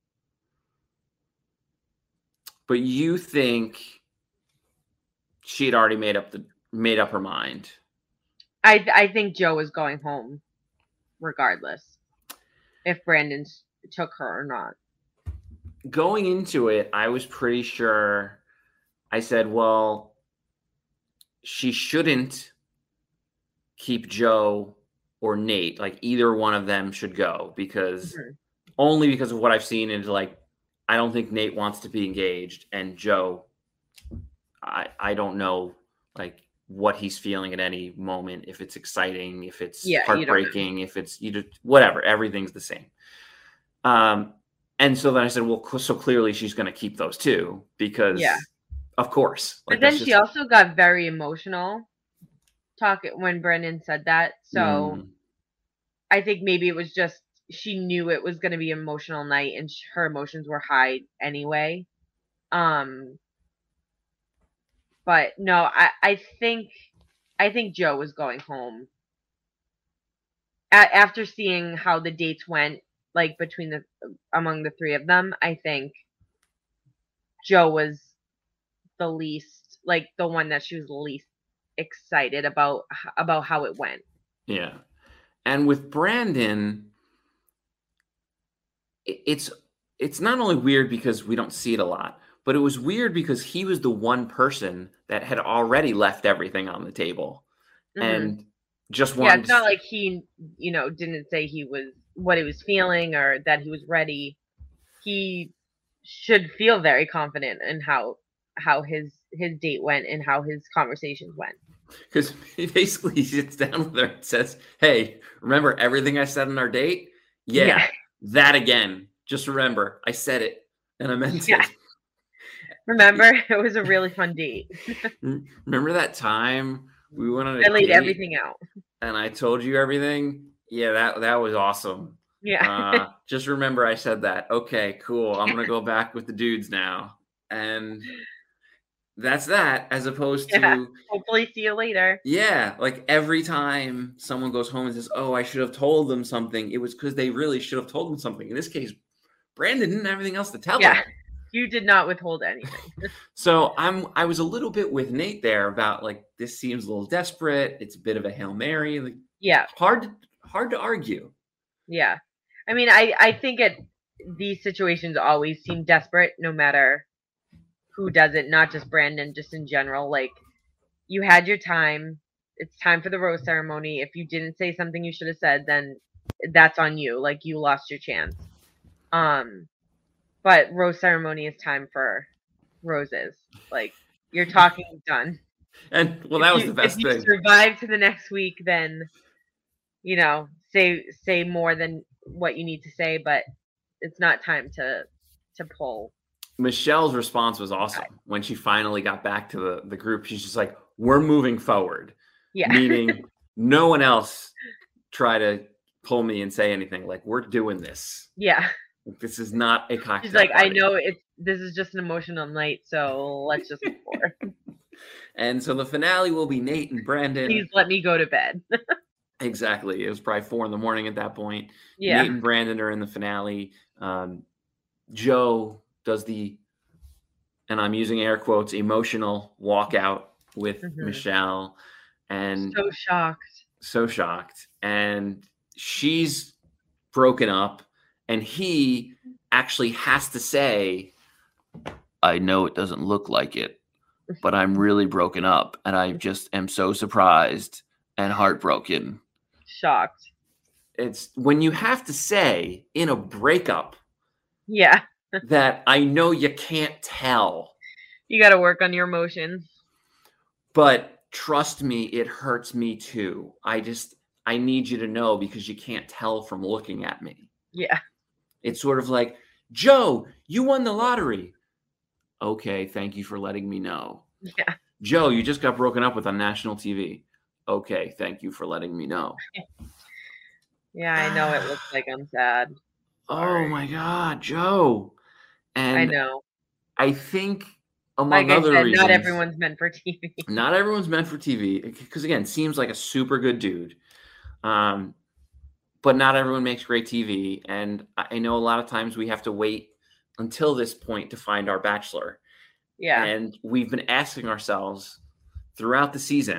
Speaker 5: But you think she had already made up the made up her mind?
Speaker 6: I I think Joe was going home regardless if Brandon s- took her or not.
Speaker 5: Going into it, I was pretty sure. I said, well, she shouldn't keep Joe or Nate. Like either one of them should go because
Speaker 6: Mhm.
Speaker 5: only because of what I've seen. And like, I don't think Nate wants to be engaged, and Joe, I I don't know like what he's feeling at any moment. If it's exciting, if it's
Speaker 6: Yeah, you don't know.
Speaker 5: heartbreaking, if it's you just whatever. Everything's the same. Um, and so then I said, well, cl- so clearly she's going to keep those two because,
Speaker 6: Yeah.
Speaker 5: of course.
Speaker 6: But
Speaker 5: Like,
Speaker 6: then
Speaker 5: that's
Speaker 6: she
Speaker 5: just-
Speaker 6: also got very emotional talking when Brendan said that. So
Speaker 5: Mm.
Speaker 6: I think maybe it was just she knew it was going to be an emotional night and sh- her emotions were high anyway. Um but no, I I think I think Joe was going home. A- after seeing how the dates went like between the among the three of them, I think Joe was the least like the one that she was least excited about about how it went.
Speaker 5: Yeah. And with Brandon, i- it's it's not only weird because we don't see it a lot, but it was weird because he was the one person that had already left everything on the table
Speaker 6: Mhm.
Speaker 5: and just
Speaker 6: Yeah,
Speaker 5: wanted
Speaker 6: it's not
Speaker 5: to-
Speaker 6: like he, you know, didn't say he was what he was feeling or that he was ready. He should feel very confident in how how his his date went and how his conversations went.
Speaker 5: Because he basically sits down with her and says, hey, remember everything I said on our date? Yeah,
Speaker 6: Yeah.
Speaker 5: that again. Just remember, I said it and I meant
Speaker 6: Yeah.
Speaker 5: it.
Speaker 6: Remember, it was a really fun date.
Speaker 5: Remember that time we went on a
Speaker 6: I laid
Speaker 5: date
Speaker 6: everything out.
Speaker 5: and I told you everything? Yeah, that that was awesome.
Speaker 6: Yeah.
Speaker 5: Uh, just remember I said that. Okay, cool. I'm going to go back with the dudes now. And that's that, as opposed
Speaker 6: Yeah.
Speaker 5: to
Speaker 6: Hopefully see you later.
Speaker 5: yeah, like every time someone goes home and says, "Oh, I should have told them something," it was because they really should have told them something. In this case, Brandon didn't have anything else to tell
Speaker 6: Yeah.
Speaker 5: them.
Speaker 6: You did not withhold anything.
Speaker 5: So I'm I was a little bit with Nate there about like this seems a little desperate. It's a bit of a Hail Mary. Like
Speaker 6: Yeah.
Speaker 5: hard to, hard to argue.
Speaker 6: Yeah. I mean, I I think it these situations always seem desperate no matter who does it, not just Brandon, just in general. Like, you had your time. It's time for the rose ceremony. If you didn't say something you should have said, then that's on you. Like, you lost your chance. Um, but rose ceremony is time for roses. Like, your talking done.
Speaker 5: And well, that
Speaker 6: If
Speaker 5: was
Speaker 6: you-
Speaker 5: the best
Speaker 6: if you
Speaker 5: thing.
Speaker 6: survive to the next week, then you know, say say more than what you need to say. But it's not time to to pull
Speaker 5: Michelle's response was awesome when she finally got back to the, the group. She's just like, we're moving forward.
Speaker 6: Yeah.
Speaker 5: Meaning no one else try to pull me and say anything. Like, we're doing this.
Speaker 6: Yeah.
Speaker 5: This is not a cocktail
Speaker 6: She's like,
Speaker 5: party.
Speaker 6: I know it's this is just an emotional night, so let's just move forward.
Speaker 5: And so the finale will be Nate and Brandon.
Speaker 6: Please let me go to bed.
Speaker 5: Exactly. It was probably four in the morning at that point.
Speaker 6: Yeah.
Speaker 5: Nate and Brandon are in the finale. Um, Joe does the, and I'm using air quotes, emotional walkout with
Speaker 6: Mhm.
Speaker 5: Michelle. And
Speaker 6: So shocked.
Speaker 5: so shocked. And she's broken up. And he actually has to say, I know it doesn't look like it, but I'm really broken up. And I just am so surprised and heartbroken.
Speaker 6: Shocked.
Speaker 5: It's when you have to say in a breakup
Speaker 6: Yeah.
Speaker 5: that I know you can't tell,
Speaker 6: You got to work on your emotions.
Speaker 5: but trust me, it hurts me too. I just, I need you to know because you can't tell from looking at me.
Speaker 6: Yeah.
Speaker 5: It's sort of like, Joe, you won the lottery. Okay, thank you for letting me know.
Speaker 6: Yeah.
Speaker 5: Joe, you just got broken up with on national T V. Okay, thank you for letting me know.
Speaker 6: Yeah, I know it looks like I'm sad.
Speaker 5: Oh my God, Joe. And
Speaker 6: I know.
Speaker 5: I think among
Speaker 6: Like I
Speaker 5: other
Speaker 6: said,
Speaker 5: reasons,
Speaker 6: not everyone's meant for T V.
Speaker 5: not everyone's meant for T V because again, seems like a super good dude. Um, but not everyone makes great T V. And I know a lot of times we have to wait until this point to find our bachelor.
Speaker 6: Yeah.
Speaker 5: And we've been asking ourselves throughout the season,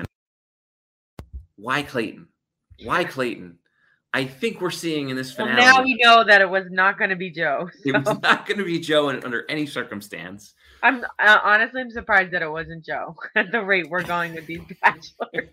Speaker 5: why Clayton? Why Clayton? I think we're seeing in this
Speaker 6: Well,
Speaker 5: finale.
Speaker 6: now we know that it was not going to be Joe.
Speaker 5: It
Speaker 6: so-
Speaker 5: was not going to be Joe in, under any circumstance.
Speaker 6: I'm uh, honestly, I'm surprised that it wasn't Joe at the rate we're going with these bachelors.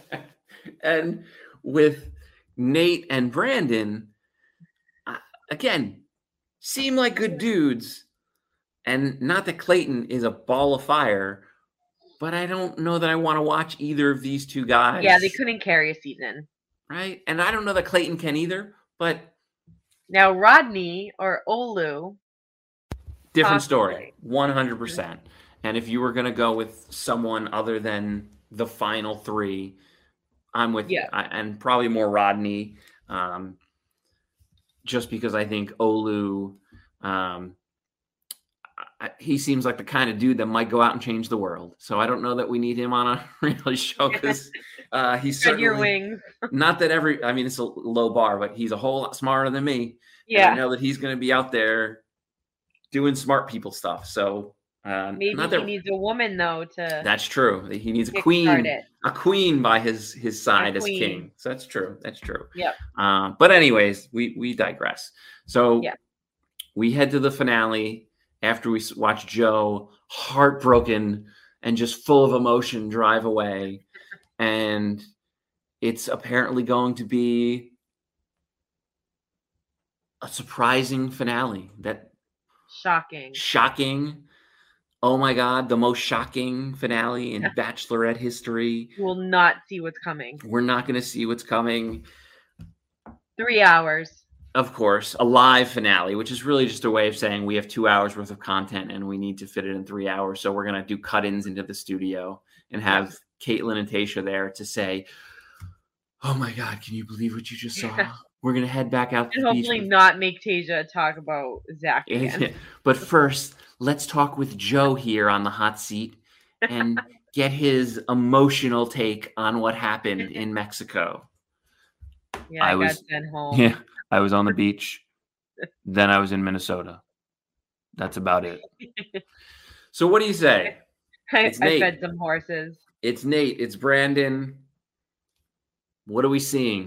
Speaker 5: And with Nate and Brandon, uh, again, seem like good dudes. And not that Clayton is a ball of fire, but I don't know that I want to watch either of these two guys.
Speaker 6: Yeah, they couldn't carry a season.
Speaker 5: Right? And I don't know that Clayton can either, but
Speaker 6: Now, Rodney or Olu,
Speaker 5: different
Speaker 6: Possibly.
Speaker 5: story, one hundred percent. And if you were going to go with someone other than the final three, I'm with
Speaker 6: Yeah.
Speaker 5: I, and probably more Rodney, um, just because I think Olu, um, I, he seems like the kind of dude that might go out and change the world. So I don't know that we need him on a reality show because uh, he's
Speaker 6: spread your
Speaker 5: certainly
Speaker 6: wings.
Speaker 5: not that every. I mean, it's a low bar, but he's a whole lot smarter than me. And
Speaker 6: Yeah,
Speaker 5: I know that he's going to be out there doing smart people stuff. So uh,
Speaker 6: maybe
Speaker 5: not
Speaker 6: he
Speaker 5: that
Speaker 6: needs a woman though to
Speaker 5: that's true. He needs a
Speaker 6: kickstart
Speaker 5: queen,
Speaker 6: it.
Speaker 5: a queen by his his side as
Speaker 6: queen.
Speaker 5: king. So that's true. That's true.
Speaker 6: Yep.
Speaker 5: Um, but anyways, we we digress. So
Speaker 6: Yeah.
Speaker 5: we head to the finale after we s- watch Joe heartbroken and just full of emotion drive away, and it's apparently going to be a surprising finale. That
Speaker 6: Shocking.
Speaker 5: shocking. Oh my God, the most shocking finale in Bachelorette history.
Speaker 6: You will not see what's coming.
Speaker 5: We're not going to see what's coming.
Speaker 6: Three hours.
Speaker 5: Of course, a live finale, which is really just a way of saying we have two hours worth of content and we need to fit it in three hours. So we're going to do cut-ins into the studio and have Caitlin and Tayshia there to say, oh my God, can you believe what you just saw? We're going to head back out to
Speaker 6: And
Speaker 5: the beach.
Speaker 6: hopefully not make Tasia talk about Zach again.
Speaker 5: But first, let's talk with Joe here on the hot seat and get his emotional take on what happened in Mexico.
Speaker 6: Yeah,
Speaker 5: I
Speaker 6: I,
Speaker 5: was-
Speaker 6: got sent home.
Speaker 5: Yeah, I was on the beach. Then I was in Minnesota. That's about it. So what do you say?
Speaker 6: I,
Speaker 5: It's
Speaker 6: I
Speaker 5: Nate.
Speaker 6: fed some horses.
Speaker 5: It's Nate. It's Brandon. What are we seeing?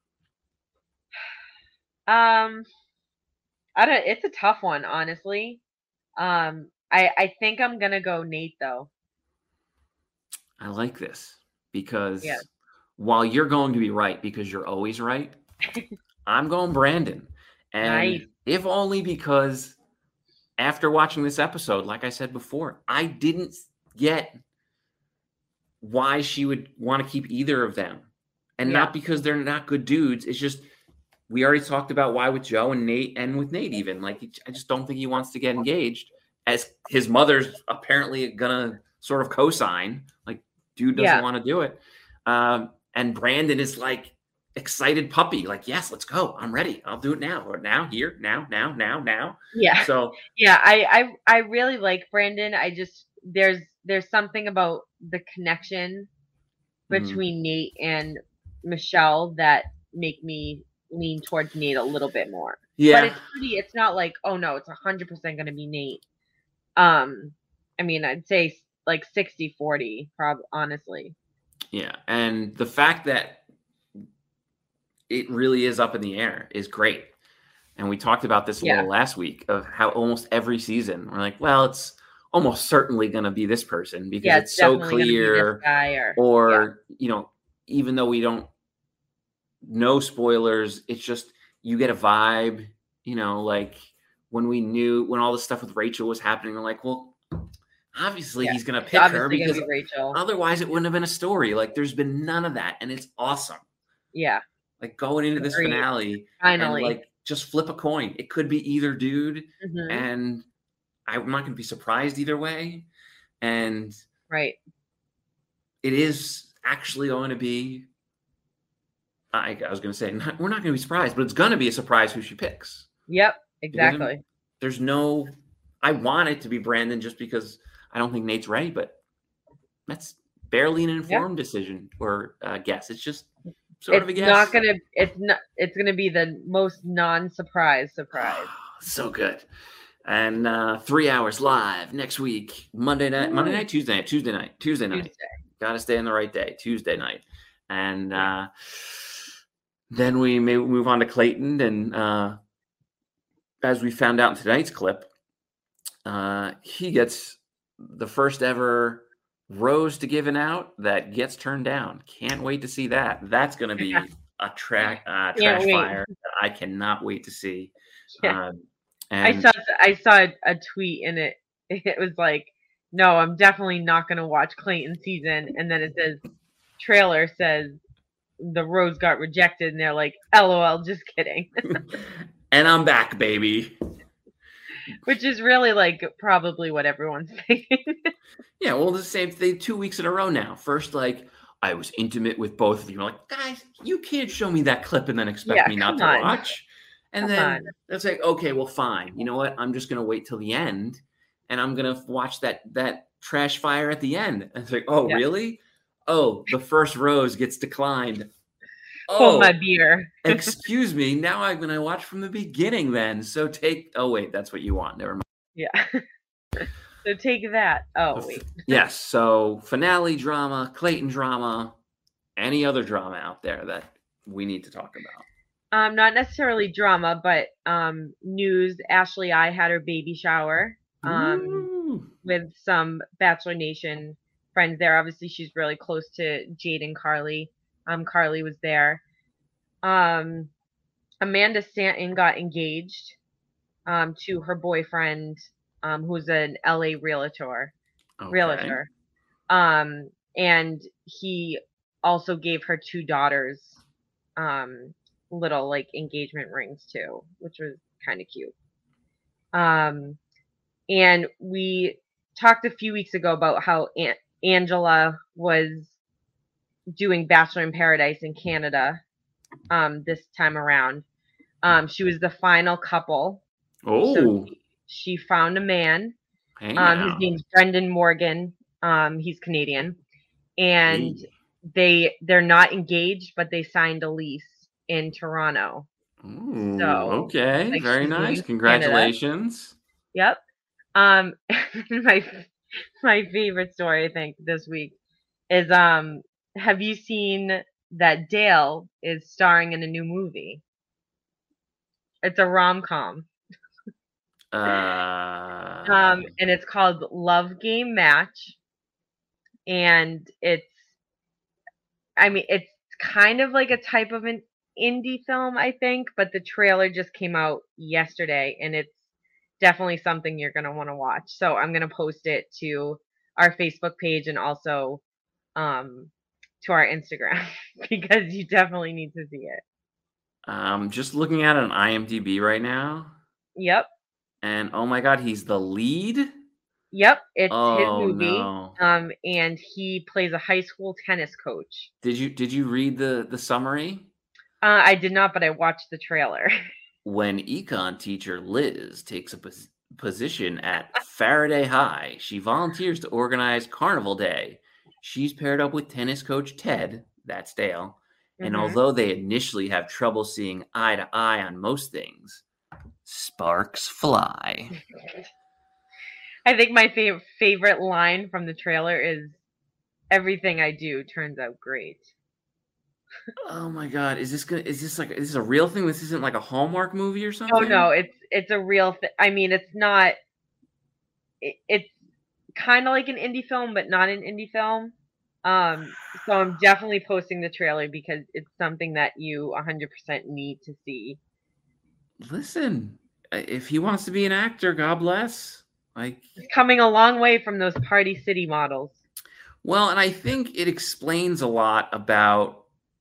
Speaker 6: Um, I don't. It's a tough one, honestly. Um, I I think I'm gonna go Nate though.
Speaker 5: I like this because
Speaker 6: Yeah.
Speaker 5: while you're going to be right because you're always right, I'm going Brandon. And
Speaker 6: Nice.
Speaker 5: if only because after watching this episode, like I said before, I didn't get why she would want to keep either of them. And
Speaker 6: Yeah.
Speaker 5: not because they're not good dudes. It's just we already talked about why with Joe and Nate and with Nate even. Like I just don't think he wants to get engaged. as his mother's apparently gonna sort of co-sign, like dude doesn't
Speaker 6: Yeah.
Speaker 5: want to do it. Um, and Brandon is like excited puppy, like, yes, let's go. I'm ready. I'll do it now. Or now, here, now, now, now, now.
Speaker 6: Yeah.
Speaker 5: So
Speaker 6: Yeah, I, I I really like Brandon. I just there's there's something about the connection
Speaker 5: Mhm.
Speaker 6: between Nate and Michelle that make me lean towards Nate a little bit more.
Speaker 5: yeah.
Speaker 6: But it's pretty it's not like, oh no, it's a hundred percent gonna be Nate. Um I mean I'd say like sixty forty, probably honestly.
Speaker 5: Yeah, and the fact that it really is up in the air is great. And we talked about this a
Speaker 6: Yeah.
Speaker 5: little last week of how almost every season we're like, well, it's almost certainly going to be this person because
Speaker 6: Yeah,
Speaker 5: it's,
Speaker 6: it's
Speaker 5: so
Speaker 6: definitely gonna be this
Speaker 5: clear.
Speaker 6: guy or,
Speaker 5: Or, you know, even though we don't know spoilers, it's just you get a vibe, you know, like when we knew when all this stuff with Rachel was happening, we're like, well, obviously
Speaker 6: Yeah,
Speaker 5: he's going to
Speaker 6: it's
Speaker 5: pick her
Speaker 6: obviously gonna
Speaker 5: because
Speaker 6: be Rachel.
Speaker 5: otherwise it wouldn't have been a story. Like there's been none of that. And it's awesome.
Speaker 6: Yeah.
Speaker 5: Like going into this
Speaker 6: Agreed.
Speaker 5: finale
Speaker 6: Finally.
Speaker 5: and like just flip a coin. It could be either dude,
Speaker 6: Mhm.
Speaker 5: and I'm not going to be surprised either way. And
Speaker 6: Right.
Speaker 5: it is actually going to be. I, I was going to say not, we're not going to be surprised, but it's going to be a surprise who she picks.
Speaker 6: Yep,
Speaker 5: It doesn't-
Speaker 6: exactly.
Speaker 5: There's no. I want it to be Brandon just because I don't think Nate's ready, but that's barely an informed decision or uh, guess. It's just sort
Speaker 6: It's
Speaker 5: of a guess.
Speaker 6: not gonna it's not it's gonna be the most non-surprise surprise.
Speaker 5: So good. And uh, three hours live next week, Monday night, Monday night, Tuesday night, Tuesday night, Tuesday night.
Speaker 6: Tuesday.
Speaker 5: Got to stay on the right day, Tuesday night. And uh, then we may move on to Clayton. And uh, as we found out in tonight's clip, uh, he gets the first ever rose to given out that gets turned down. Can't wait to see that. That's going to be a track uh, trash
Speaker 6: wait.
Speaker 5: fire that I cannot wait to see.
Speaker 6: Yeah.
Speaker 5: Um,
Speaker 6: I
Speaker 5: and
Speaker 6: saw I saw a tweet and it it was like, no, I'm definitely not gonna watch Clayton season, and then it says trailer says the rose got rejected, and they're like, LOL, just kidding.
Speaker 5: and I'm back, baby.
Speaker 6: Which is really like probably what everyone's thinking.
Speaker 5: Yeah, well, the same thing two weeks in a row now. First, like, I was intimate with both of you. I'm like, guys, you can't show me that clip and then expect
Speaker 6: Yeah,
Speaker 5: me not
Speaker 6: come
Speaker 5: to
Speaker 6: on.
Speaker 5: watch. And
Speaker 6: Come
Speaker 5: then
Speaker 6: on.
Speaker 5: it's like, okay, well, fine. You know what? I'm just gonna wait till the end, and I'm gonna watch that that trash fire at the end. And it's like, oh,
Speaker 6: Yeah.
Speaker 5: really? Oh, the first rose gets declined.
Speaker 6: Hold
Speaker 5: Oh,
Speaker 6: my beer.
Speaker 5: excuse me. Now I'm gonna watch from the beginning. Then, so take. Oh, wait, that's what you want. Never mind.
Speaker 6: Yeah. So take that. Oh wait.
Speaker 5: Yes. So finale drama, Clayton drama, any other drama out there that we need to talk about.
Speaker 6: Um, not necessarily drama, but um, news. Ashley I had her baby shower um,
Speaker 5: Ooh.
Speaker 6: with some Bachelor Nation friends there. Obviously, she's really close to Jade and Carly. Um, Carly was there. Um, Amanda Stanton got engaged um, to her boyfriend, um, who's an L A realtor.
Speaker 5: Okay.
Speaker 6: Realtor. Um, and he also gave her two daughters um, little like engagement rings too, which was kind of cute. Um, and we talked a few weeks ago about how Aunt Angela was doing Bachelor in Paradise in Canada um, this time around. Um, she was the final couple.
Speaker 5: Oh,
Speaker 6: So she, she found a man.
Speaker 5: hey
Speaker 6: Um,
Speaker 5: now.
Speaker 6: his name's Brendan Morgan. Um, he's Canadian, and
Speaker 5: Hey.
Speaker 6: they they're not engaged, but they signed a lease in Toronto.
Speaker 5: Ooh,
Speaker 6: so,
Speaker 5: okay,
Speaker 6: like,
Speaker 5: very
Speaker 6: she's
Speaker 5: nice.
Speaker 6: moving to
Speaker 5: Congratulations.
Speaker 6: Yep. Um, my my favorite story I think this week is um, have you seen that Dale is starring in a new movie? It's a rom com.
Speaker 5: Uh,
Speaker 6: Um, and it's called Love Game Match. And it's, I mean, it's kind of like a type of an indie film, I think, but the trailer just came out yesterday and it's definitely something you're going to want to watch. So I'm going to post it to our Facebook page and also um, to our Instagram because you definitely need to see it.
Speaker 5: um, just looking at it on IMDb right now,
Speaker 6: Yep.
Speaker 5: And oh my God, he's the lead?
Speaker 6: Yep, it's
Speaker 5: oh,
Speaker 6: his movie.
Speaker 5: No.
Speaker 6: Um, and he plays a high school tennis coach.
Speaker 5: Did you did you read the, the summary?
Speaker 6: Uh, I did not, but I watched the trailer.
Speaker 5: When econ teacher Liz takes a pos- position at Faraday High, she volunteers to organize Carnival Day. She's paired up with tennis coach Ted, that's Dale, and
Speaker 6: Mhm.
Speaker 5: although they initially have trouble seeing eye to eye on most things, sparks fly.
Speaker 6: I think my fav- favorite line from the trailer is, "Everything I do turns out great."
Speaker 5: Oh my God, is this gonna? Is this like? Is this a real thing? This isn't like a Hallmark movie or something?
Speaker 6: Oh no, it's it's a real thing. I mean, it's not. It, it's kind of like an indie film, but not an indie film. Um, so I'm definitely posting the trailer because it's something that you one hundred percent need to see.
Speaker 5: Listen, if he wants to be an actor, God bless. Like,
Speaker 6: It's coming a long way from those Party City models.
Speaker 5: well, and I think it explains a lot about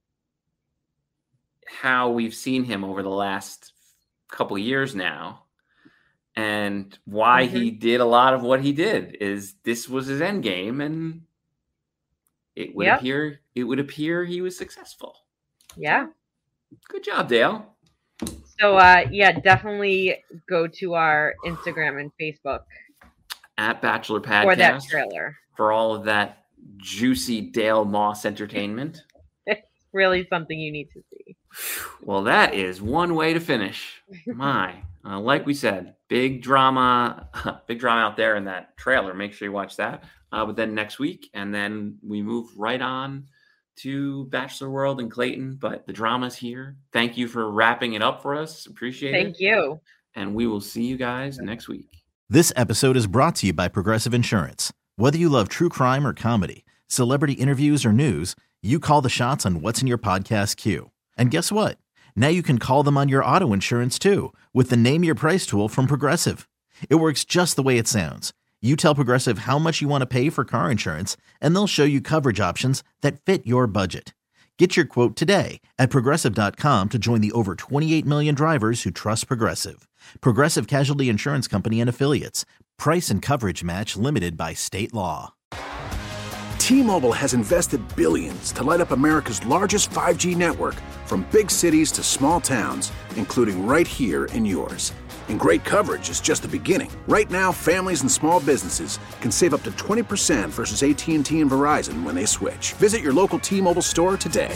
Speaker 5: how we've seen him over the last couple years now, and why
Speaker 6: Mm-hmm.
Speaker 5: he did a lot of what he did. Is this was his end game, and it would
Speaker 6: Yep.
Speaker 5: appear it would appear he was successful.
Speaker 6: Yeah.
Speaker 5: Good job, Dale.
Speaker 6: So uh, yeah, definitely go to our Instagram and Facebook
Speaker 5: At Bachelor Podcast
Speaker 6: for that trailer.
Speaker 5: for all of that juicy Dale Moss entertainment.
Speaker 6: It's really something you need to see.
Speaker 5: Well, that is one way to finish. My, uh, like we said, big drama, big drama out there in that trailer. Make sure you watch that. Uh, but then next week, and then we move right on to Bachelor World and Clayton. But the drama's here. Thank you for wrapping it up for us. Appreciate it.
Speaker 6: Thank you.
Speaker 5: And we will see you guys next week.
Speaker 7: This episode is brought to you by Progressive Insurance. Whether you love true crime or comedy, celebrity interviews or news, you call the shots on what's in your podcast queue. And guess what? Now you can call them on your auto insurance too with the Name Your Price tool from Progressive. It works just the way it sounds. You tell Progressive how much you want to pay for car insurance, and they'll show you coverage options that fit your budget. Get your quote today at Progressive dot com to join the over twenty-eight million drivers who trust Progressive. Progressive Casualty Insurance Company and Affiliates. Price and coverage match limited by state law.
Speaker 8: T-Mobile has invested billions to light up America's largest five G network, from big cities to small towns, including right here in yours. And great coverage is just the beginning. Right now, families and small businesses can save up to twenty percent versus A T and T and Verizon when they switch. Visit your local T-Mobile store today.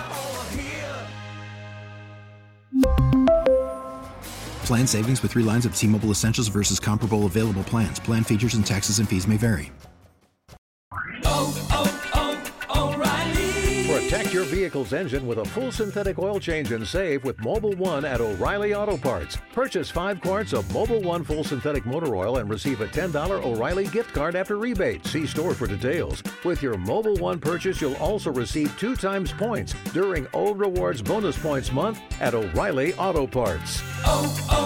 Speaker 9: Plan savings with three lines of T-Mobile Essentials versus comparable available plans. Plan features and taxes and fees may vary.
Speaker 10: Protect your vehicle's engine with a full synthetic oil change and save with Mobil one at O'Reilly Auto Parts. Purchase five quarts of Mobil one full synthetic motor oil and receive a ten dollars O'Reilly gift card after rebate. See store for details. With your Mobil one purchase, you'll also receive two times points during O Rewards Bonus Points Month at O'Reilly Auto Parts.
Speaker 11: Oh, oh.